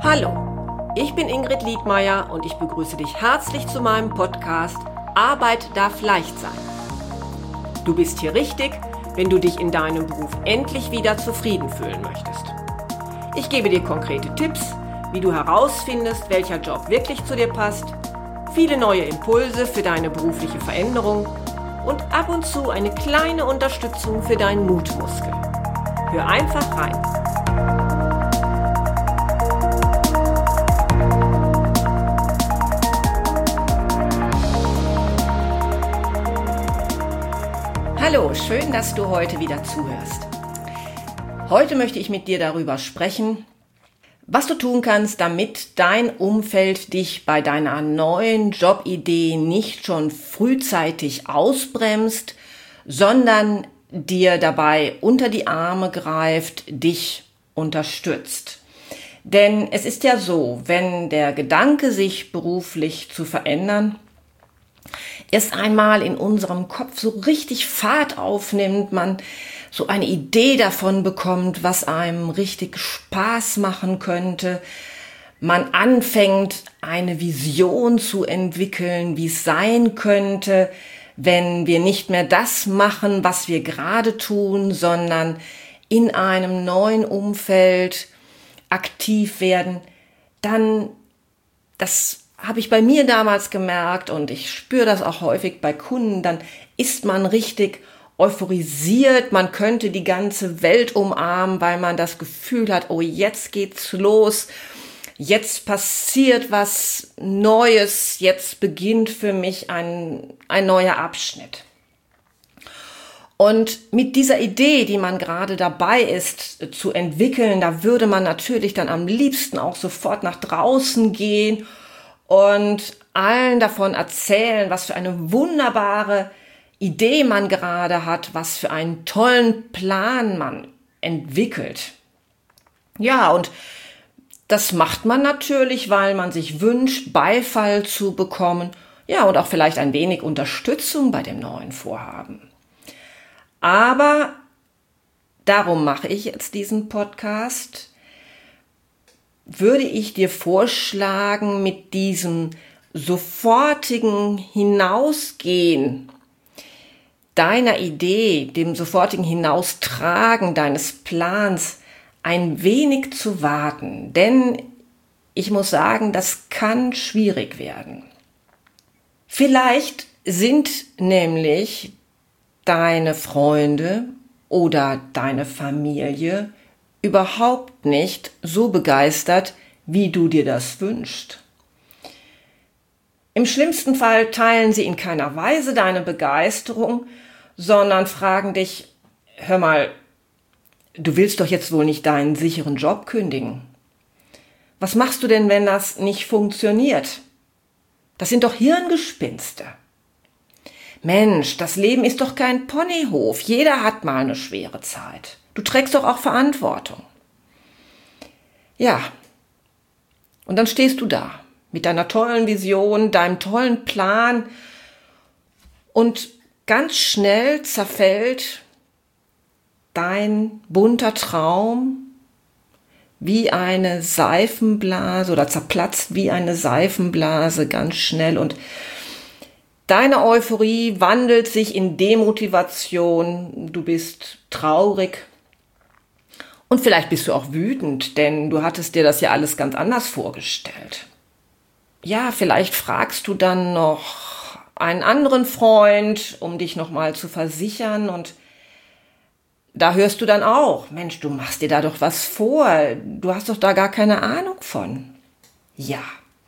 Hallo, ich bin Ingrid Liedmeier und ich begrüße dich herzlich zu meinem Podcast Arbeit darf leicht sein. Du bist hier richtig, wenn du dich in deinem Beruf endlich wieder zufrieden fühlen möchtest. Ich gebe dir konkrete Tipps, wie du herausfindest, welcher Job wirklich zu dir passt, viele neue Impulse für deine berufliche Veränderung und ab und zu eine kleine Unterstützung für deinen Mutmuskel. Hör einfach rein. Hallo, schön, dass du heute wieder zuhörst. Heute möchte ich mit dir darüber sprechen, was du tun kannst, damit dein Umfeld dich bei deiner neuen Jobidee nicht schon frühzeitig ausbremst, sondern dir dabei unter die Arme greift, dich unterstützt. Denn es ist ja so, wenn der Gedanke, sich beruflich zu verändern, erst einmal in unserem Kopf so richtig Fahrt aufnimmt, man so eine Idee davon bekommt, was einem richtig Spaß machen könnte, man anfängt, eine Vision zu entwickeln, wie es sein könnte, wenn wir nicht mehr das machen, was wir gerade tun, sondern in einem neuen Umfeld aktiv werden, dann das habe ich bei mir damals gemerkt und ich spüre das auch häufig bei Kunden, dann ist man richtig euphorisiert, man könnte die ganze Welt umarmen, weil man das Gefühl hat, oh, jetzt geht's los, jetzt passiert was Neues, jetzt beginnt für mich ein neuer Abschnitt. Und mit dieser Idee, die man gerade dabei ist zu entwickeln, da würde man natürlich dann am liebsten auch sofort nach draußen gehen und allen davon erzählen, was für eine wunderbare Idee man gerade hat, was für einen tollen Plan man entwickelt. Ja, und das macht man natürlich, weil man sich wünscht, Beifall zu bekommen, ja, und auch vielleicht ein wenig Unterstützung bei dem neuen Vorhaben. Aber darum mache ich jetzt diesen Podcast. Würde ich dir vorschlagen, mit diesem sofortigen Hinausgehen deiner Idee, dem sofortigen Hinaustragen deines Plans ein wenig zu warten. Denn ich muss sagen, das kann schwierig werden. Vielleicht sind nämlich deine Freunde oder deine Familie überhaupt nicht so begeistert, wie du dir das wünschst. Im schlimmsten Fall teilen sie in keiner Weise deine Begeisterung, sondern fragen dich, hör mal, du willst doch jetzt wohl nicht deinen sicheren Job kündigen. Was machst du denn, wenn das nicht funktioniert? Das sind doch Hirngespinste. Mensch, das Leben ist doch kein Ponyhof. Jeder hat mal eine schwere Zeit. Du trägst doch auch Verantwortung. Ja, und dann stehst du da mit deiner tollen Vision, deinem tollen Plan und ganz schnell zerfällt dein bunter Traum wie eine Seifenblase oder zerplatzt wie eine Seifenblase ganz schnell und deine Euphorie wandelt sich in Demotivation, du bist traurig und vielleicht bist du auch wütend, denn du hattest dir das ja alles ganz anders vorgestellt. Ja, vielleicht fragst du dann noch einen anderen Freund, um dich nochmal zu versichern und da hörst du dann auch, Mensch, du machst dir da doch was vor, du hast doch da gar keine Ahnung von. Ja.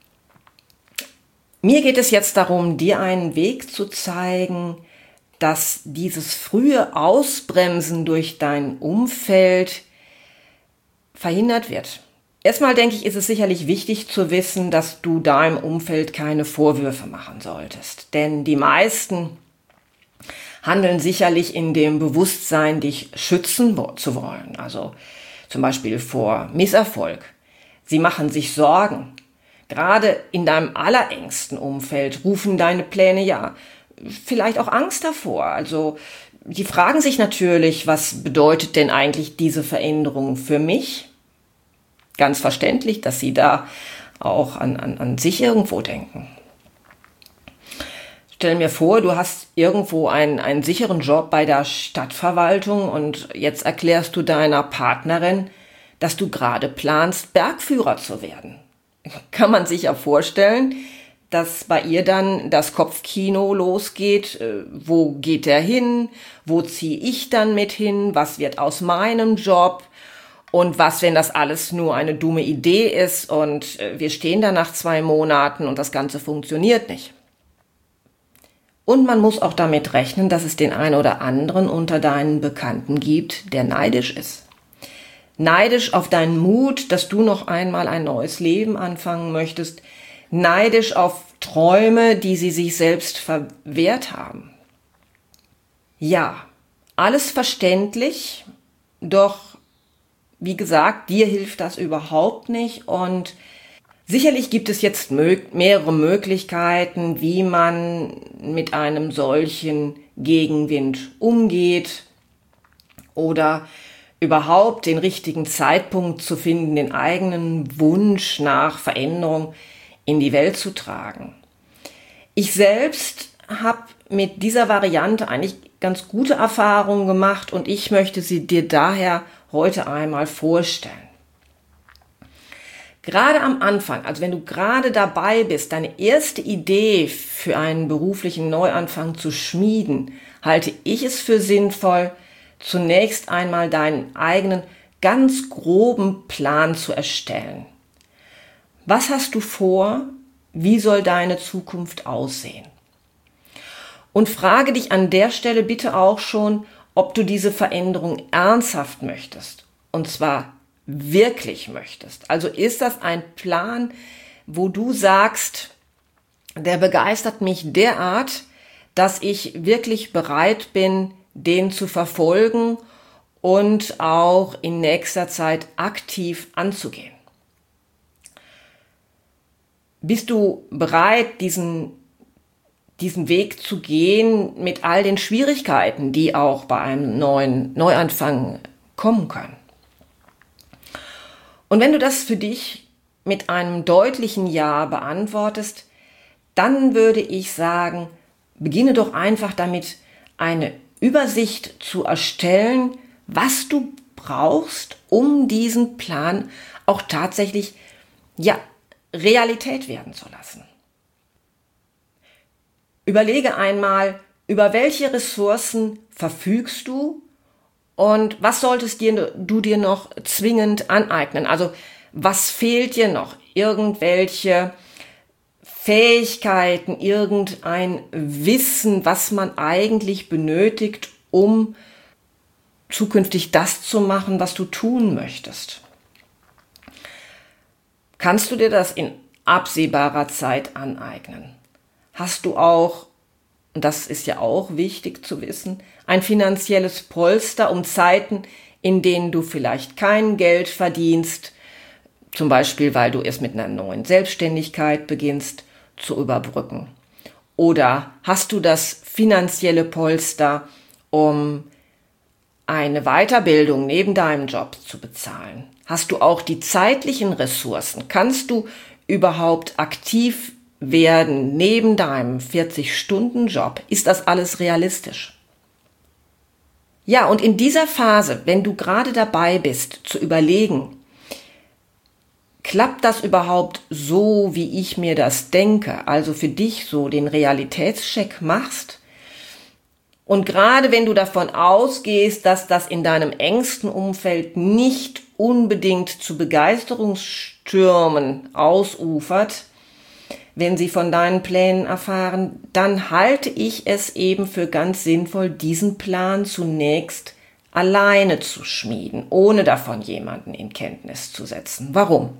Mir geht es jetzt darum, dir einen Weg zu zeigen, dass dieses frühe Ausbremsen durch dein Umfeld verhindert wird. Erstmal denke ich, ist es sicherlich wichtig zu wissen, dass du deinem Umfeld keine Vorwürfe machen solltest. Denn die meisten handeln sicherlich in dem Bewusstsein, dich schützen zu wollen. Also zum Beispiel vor Misserfolg. Sie machen sich Sorgen. Gerade in deinem allerengsten Umfeld rufen deine Pläne ja vielleicht auch Angst hervor. Also die fragen sich natürlich, was bedeutet denn eigentlich diese Veränderung für mich? ganz verständlich, dass sie da auch an sich irgendwo denken. Stell mir vor, du hast irgendwo einen sicheren Job bei der Stadtverwaltung und jetzt erklärst du deiner Partnerin, dass du gerade planst, Bergführer zu werden. Kann man sich ja vorstellen, dass bei ihr dann das Kopfkino losgeht. Wo geht der hin? Wo ziehe ich dann mit hin? Was wird aus meinem Job? Und was, wenn das alles nur eine dumme Idee ist und wir stehen da nach 2 Monaten und das Ganze funktioniert nicht? Und man muss auch damit rechnen, dass es den einen oder anderen unter deinen Bekannten gibt, der neidisch ist. Neidisch auf deinen Mut, dass du noch einmal ein neues Leben anfangen möchtest. Neidisch auf Träume, die sie sich selbst verwehrt haben. Ja, alles verständlich, doch wie gesagt, dir hilft das überhaupt nicht und sicherlich gibt es jetzt mehrere Möglichkeiten, wie man mit einem solchen Gegenwind umgeht oder überhaupt den richtigen Zeitpunkt zu finden, den eigenen Wunsch nach Veränderung in die Welt zu tragen. Ich selbst habe mit dieser Variante eigentlich ganz gute Erfahrungen gemacht und ich möchte sie dir daher heute einmal vorstellen. Gerade am Anfang, also wenn du gerade dabei bist, deine erste Idee für einen beruflichen Neuanfang zu schmieden, halte ich es für sinnvoll, zunächst einmal deinen eigenen, ganz groben Plan zu erstellen. Was hast du vor? Wie soll deine Zukunft aussehen? Und frage dich an der Stelle bitte auch schon, ob du diese Veränderung ernsthaft möchtest. Und zwar wirklich möchtest. Also ist das ein Plan, wo du sagst, der begeistert mich derart, dass ich wirklich bereit bin, den zu verfolgen und auch in nächster Zeit aktiv anzugehen. Bist du bereit, diesen Weg zu gehen mit all den Schwierigkeiten, die auch bei einem neuen Neuanfang kommen können? Und wenn du das für dich mit einem deutlichen Ja beantwortest, dann würde ich sagen, beginne doch einfach damit, eine Übersicht zu erstellen, was du brauchst, um diesen Plan auch tatsächlich, Realität werden zu lassen. Überlege einmal, über welche Ressourcen verfügst du und was solltest du dir noch zwingend aneignen? Also was fehlt dir noch? Irgendwelche Fähigkeiten, irgendein Wissen, was man eigentlich benötigt, um zukünftig das zu machen, was du tun möchtest. Kannst du dir das in absehbarer Zeit aneignen? Hast du auch, und das ist ja auch wichtig zu wissen, ein finanzielles Polster, um Zeiten, in denen du vielleicht kein Geld verdienst, zum Beispiel, weil du erst mit einer neuen Selbstständigkeit beginnst, zu überbrücken? Oder hast du das finanzielle Polster, um eine Weiterbildung neben deinem Job zu bezahlen? Hast du auch die zeitlichen Ressourcen? Kannst du überhaupt aktiv werden neben deinem 40-Stunden-Job? Ist das alles realistisch? Ja, und in dieser Phase, wenn du gerade dabei bist, zu überlegen, klappt das überhaupt so, wie ich mir das denke? Also für dich so den Realitätscheck machst. Und gerade wenn du davon ausgehst, dass das in deinem engsten Umfeld nicht unbedingt zu Begeisterungsstürmen ausufert, wenn sie von deinen Plänen erfahren, dann halte ich es eben für ganz sinnvoll, diesen Plan zunächst alleine zu schmieden, ohne davon jemanden in Kenntnis zu setzen. Warum?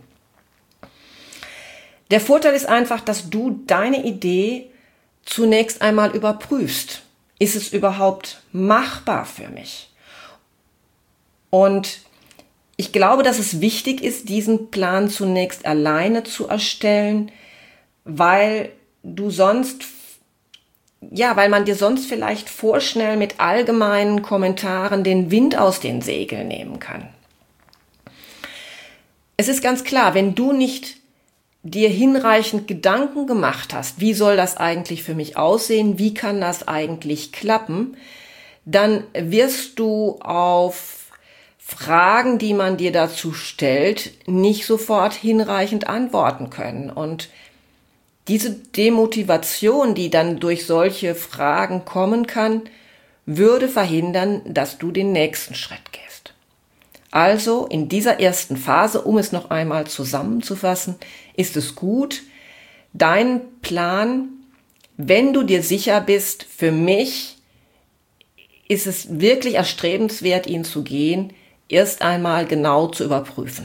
Der Vorteil ist einfach, dass du deine Idee zunächst einmal überprüfst. Ist es überhaupt machbar für mich? Und ich glaube, dass es wichtig ist, diesen Plan zunächst alleine zu erstellen, weil man dir sonst vielleicht vorschnell mit allgemeinen Kommentaren den Wind aus den Segeln nehmen kann. Es ist ganz klar, wenn du nicht dir hinreichend Gedanken gemacht hast, wie soll das eigentlich für mich aussehen, wie kann das eigentlich klappen, dann wirst du auf Fragen, die man dir dazu stellt, nicht sofort hinreichend antworten können. Und diese Demotivation, die dann durch solche Fragen kommen kann, würde verhindern, dass du den nächsten Schritt gehst. Also in dieser ersten Phase, um es noch einmal zusammenzufassen, ist es gut, deinen Plan, wenn du dir sicher bist, für mich ist es wirklich erstrebenswert, ihn zu gehen, erst einmal genau zu überprüfen.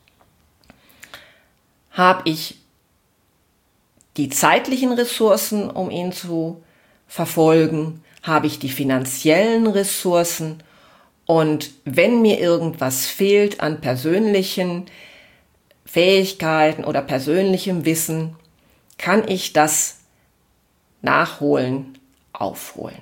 Habe ich die zeitlichen Ressourcen, um ihn zu verfolgen? Habe ich die finanziellen Ressourcen? Und wenn mir irgendwas fehlt an persönlichen Fähigkeiten oder persönlichem Wissen, kann ich das nachholen, aufholen.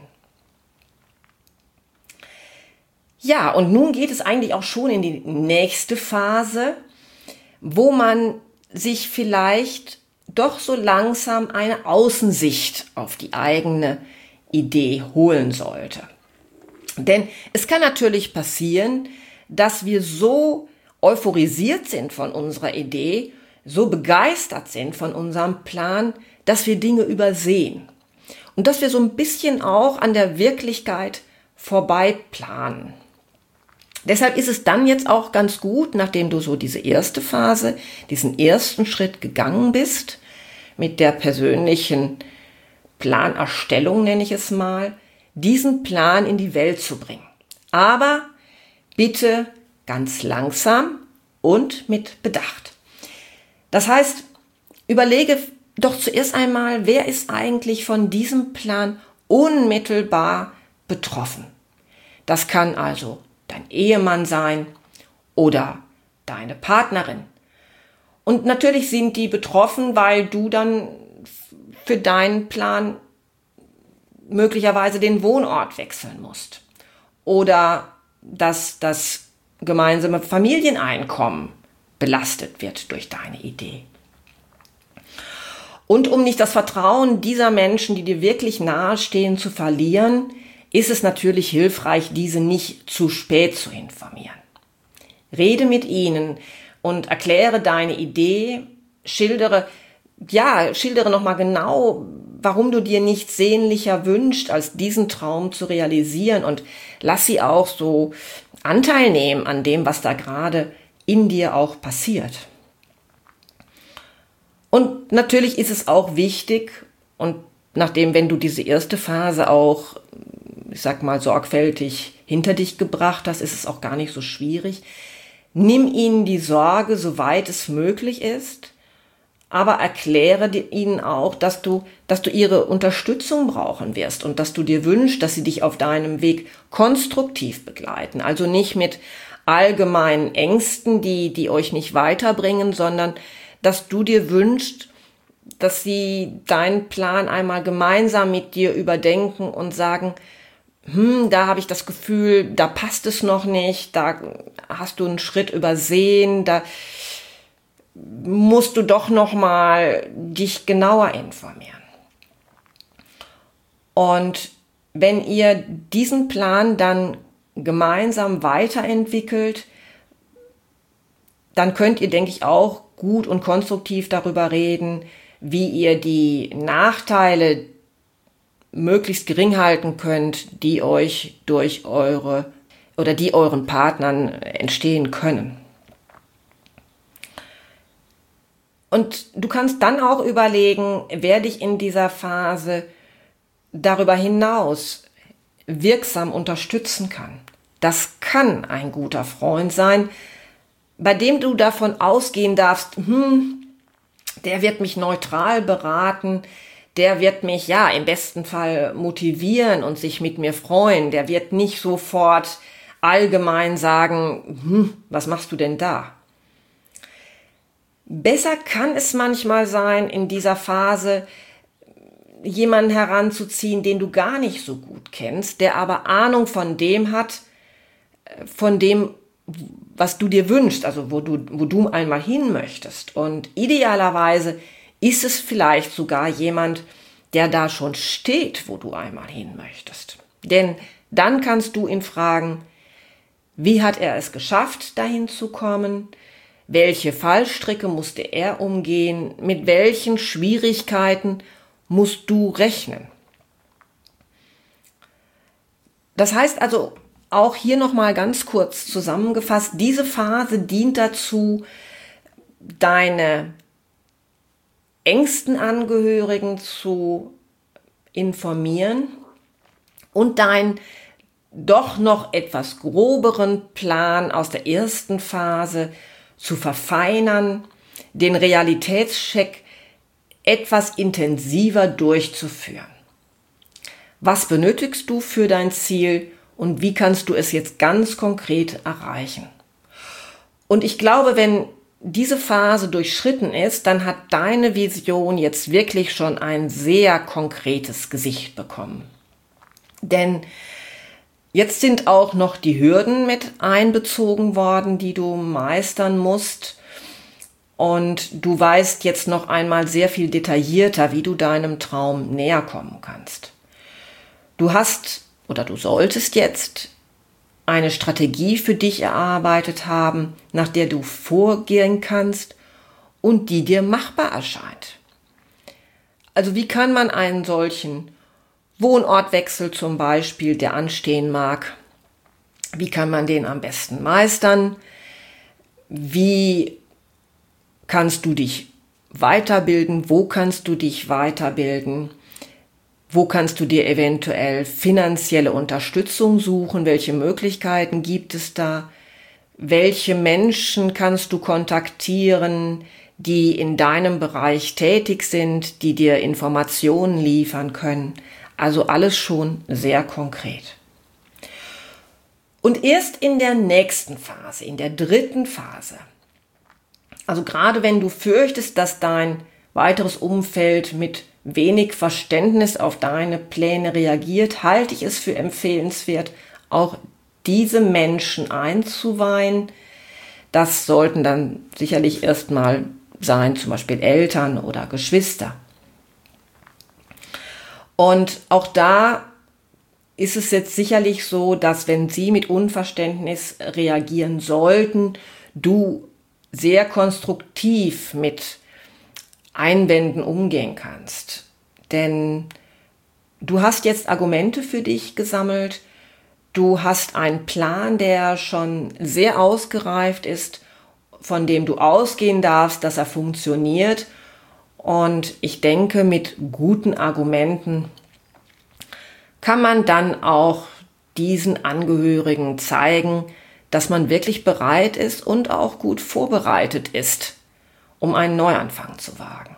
Ja, und nun geht es eigentlich auch schon in die nächste Phase, wo man sich vielleicht doch so langsam eine Außensicht auf die eigene Idee holen sollte. Denn es kann natürlich passieren, dass wir so euphorisiert sind von unserer Idee, so begeistert sind von unserem Plan, dass wir Dinge übersehen und dass wir so ein bisschen auch an der Wirklichkeit vorbei planen. Deshalb ist es dann jetzt auch ganz gut, nachdem du so diese erste Phase, diesen ersten Schritt gegangen bist, mit der persönlichen Planerstellung, nenne ich es mal, diesen Plan in die Welt zu bringen. Aber bitte ganz langsam und mit Bedacht. Das heißt, überlege doch zuerst einmal, wer ist eigentlich von diesem Plan unmittelbar betroffen. Das kann also dein Ehemann sein oder deine Partnerin. Und natürlich sind die betroffen, weil du dann für deinen Plan möglicherweise den Wohnort wechseln musst. Oder dass das gemeinsame Familieneinkommen belastet wird durch deine Idee. Und um nicht das Vertrauen dieser Menschen, die dir wirklich nahestehen, zu verlieren, ist es natürlich hilfreich, diese nicht zu spät zu informieren. Rede mit ihnen und erkläre deine Idee, schildere nochmal genau, warum du dir nichts sehnlicher wünschst, als diesen Traum zu realisieren, und lass sie auch so Anteil nehmen an dem, was da gerade in dir auch passiert. Und natürlich ist es auch wichtig, und wenn du diese erste Phase auch, ich sag mal, sorgfältig hinter dich gebracht hast, ist es auch gar nicht so schwierig. Nimm ihnen die Sorge, soweit es möglich ist, aber erkläre ihnen auch, dass du ihre Unterstützung brauchen wirst und dass du dir wünschst, dass sie dich auf deinem Weg konstruktiv begleiten. Also nicht mit allgemeinen Ängsten, die euch nicht weiterbringen, sondern dass du dir wünschst, dass sie deinen Plan einmal gemeinsam mit dir überdenken und sagen, da habe ich das Gefühl, da passt es noch nicht, da hast du einen Schritt übersehen, da musst du doch noch mal dich genauer informieren. Und wenn ihr diesen Plan dann gemeinsam weiterentwickelt, dann könnt ihr, denke ich, auch gut und konstruktiv darüber reden, wie ihr die Nachteile möglichst gering halten könnt, die euch durch die euren Partnern entstehen können. Und du kannst dann auch überlegen, wer dich in dieser Phase darüber hinaus wirksam unterstützen kann. Das kann ein guter Freund sein, bei dem du davon ausgehen darfst, der wird mich neutral beraten, der wird mich im besten Fall motivieren und sich mit mir freuen, der wird nicht sofort allgemein sagen, was machst du denn da? Besser kann es manchmal sein, in dieser Phase jemanden heranzuziehen, den du gar nicht so gut kennst, der aber Ahnung von dem hat, von dem was du dir wünschst, also wo du einmal hin möchtest. Und idealerweise ist es vielleicht sogar jemand, der da schon steht, wo du einmal hin möchtest. Denn dann kannst du ihn fragen, wie hat er es geschafft, dahin zu kommen? Welche Fallstricke musste er umgehen? Mit welchen Schwierigkeiten musst du rechnen? Das heißt also, auch hier nochmal ganz kurz zusammengefasst, diese Phase dient dazu, deine engsten Angehörigen zu informieren und deinen doch noch etwas groberen Plan aus der ersten Phase zu verfeinern, den Realitätscheck etwas intensiver durchzuführen. Was benötigst du für dein Ziel und wie kannst du es jetzt ganz konkret erreichen? Und ich glaube, wenn diese Phase durchschritten ist, dann hat deine Vision jetzt wirklich schon ein sehr konkretes Gesicht bekommen. Denn jetzt sind auch noch die Hürden mit einbezogen worden, die du meistern musst. Und du weißt jetzt noch einmal sehr viel detaillierter, wie du deinem Traum näher kommen kannst. Du hast oder du solltest jetzt eine Strategie für dich erarbeitet haben, nach der du vorgehen kannst und die dir machbar erscheint. Also wie kann man einen solchen Wohnortwechsel zum Beispiel, der anstehen mag, wie kann man den am besten meistern? Wie kannst du dich weiterbilden? Wo kannst du dich weiterbilden? Wo kannst du dir eventuell finanzielle Unterstützung suchen? Welche Möglichkeiten gibt es da? Welche Menschen kannst du kontaktieren, die in deinem Bereich tätig sind, die dir Informationen liefern können? Also alles schon sehr konkret. Und erst in der nächsten Phase, in der dritten Phase, also gerade wenn du fürchtest, dass dein weiteres Umfeld mit wenig Verständnis auf deine Pläne reagiert, halte ich es für empfehlenswert, auch diese Menschen einzuweihen. Das sollten dann sicherlich erstmal sein, zum Beispiel Eltern oder Geschwister. Und auch da ist es jetzt sicherlich so, dass wenn sie mit Unverständnis reagieren sollten, du sehr konstruktiv mit Einwänden umgehen kannst. Denn du hast jetzt Argumente für dich gesammelt, du hast einen Plan, der schon sehr ausgereift ist, von dem du ausgehen darfst, dass er funktioniert. Und ich denke, mit guten Argumenten kann man dann auch diesen Angehörigen zeigen, dass man wirklich bereit ist und auch gut vorbereitet ist, um einen Neuanfang zu wagen.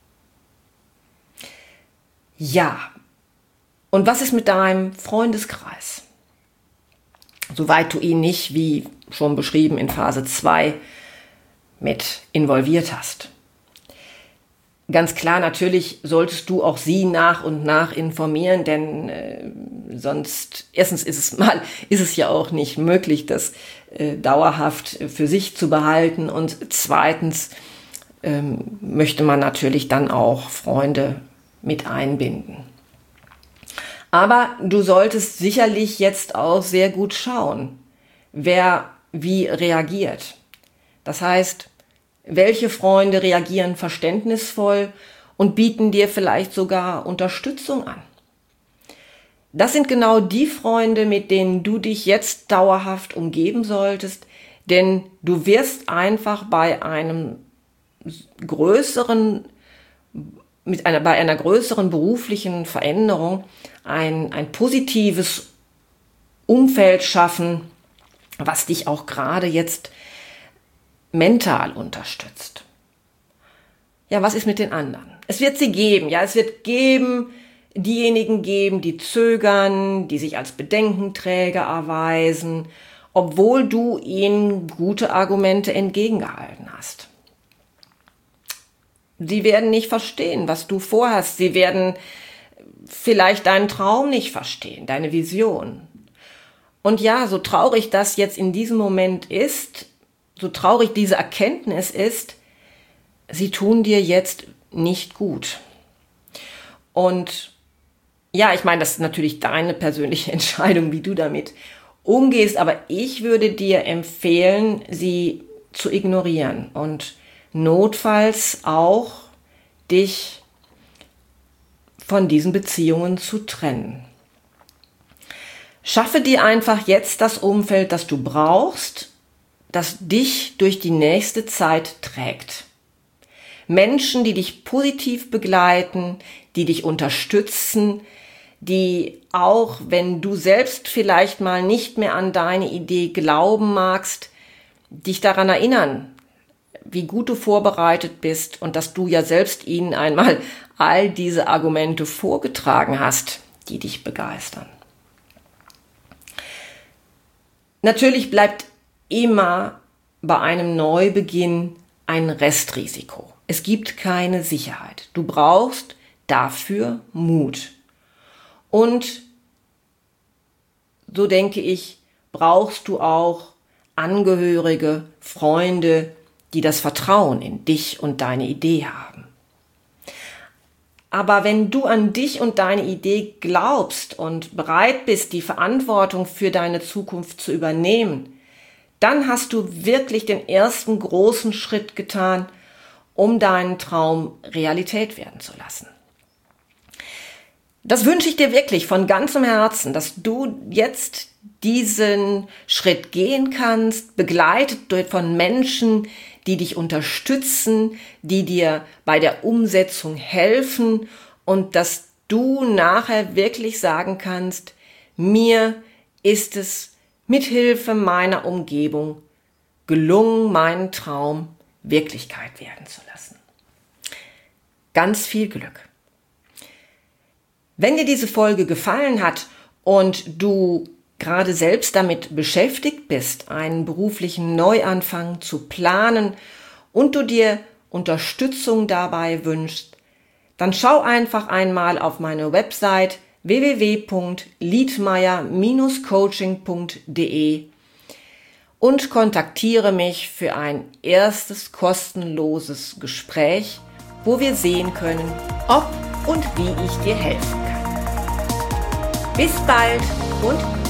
Ja, und was ist mit deinem Freundeskreis? Soweit du ihn nicht, wie schon beschrieben in Phase 2, mit involviert hast. Ganz klar, natürlich solltest du auch sie nach und nach informieren, denn sonst, erstens ist es ja auch nicht möglich, das dauerhaft für sich zu behalten, und zweitens möchte man natürlich dann auch Freunde mit einbinden. Aber du solltest sicherlich jetzt auch sehr gut schauen, wer wie reagiert. Das heißt, welche Freunde reagieren verständnisvoll und bieten dir vielleicht sogar Unterstützung an. Das sind genau die Freunde, mit denen du dich jetzt dauerhaft umgeben solltest, denn du wirst einfach bei einer größeren beruflichen Veränderung ein positives Umfeld schaffen, was dich auch gerade jetzt mental unterstützt. Ja, was ist mit den anderen? Es wird sie geben, ja, es wird diejenigen geben, die zögern, die sich als Bedenkenträger erweisen, obwohl du ihnen gute Argumente entgegengehalten hast. Sie werden nicht verstehen, was du vorhast. Sie werden vielleicht deinen Traum nicht verstehen, deine Vision. Und ja, so traurig das jetzt in diesem Moment ist, so traurig diese Erkenntnis ist, sie tun dir jetzt nicht gut. Und ja, ich meine, das ist natürlich deine persönliche Entscheidung, wie du damit umgehst, aber ich würde dir empfehlen, sie zu ignorieren und notfalls auch dich von diesen Beziehungen zu trennen. Schaffe dir einfach jetzt das Umfeld, das du brauchst, das dich durch die nächste Zeit trägt. Menschen, die dich positiv begleiten, die dich unterstützen, die auch, wenn du selbst vielleicht mal nicht mehr an deine Idee glauben magst, dich daran erinnern, wie gut du vorbereitet bist und dass du ja selbst ihnen einmal all diese Argumente vorgetragen hast, die dich begeistern. Natürlich bleibt immer bei einem Neubeginn ein Restrisiko. Es gibt keine Sicherheit. Du brauchst dafür Mut. Und so denke ich, brauchst du auch Angehörige, Freunde, die das Vertrauen in dich und deine Idee haben. Aber wenn du an dich und deine Idee glaubst und bereit bist, die Verantwortung für deine Zukunft zu übernehmen, dann hast du wirklich den ersten großen Schritt getan, um deinen Traum Realität werden zu lassen. Das wünsche ich dir wirklich von ganzem Herzen, dass du jetzt diesen Schritt gehen kannst, begleitet von Menschen, die dich unterstützen, die dir bei der Umsetzung helfen und dass du nachher wirklich sagen kannst, mir ist es mithilfe meiner Umgebung gelungen, meinen Traum Wirklichkeit werden zu lassen. Ganz viel Glück. Wenn dir diese Folge gefallen hat und du gerade selbst damit beschäftigt bist, einen beruflichen Neuanfang zu planen und du dir Unterstützung dabei wünschst, dann schau einfach einmal auf meine Website www.liedmeier-coaching.de und kontaktiere mich für ein erstes kostenloses Gespräch, wo wir sehen können, ob und wie ich dir helfen kann. Bis bald und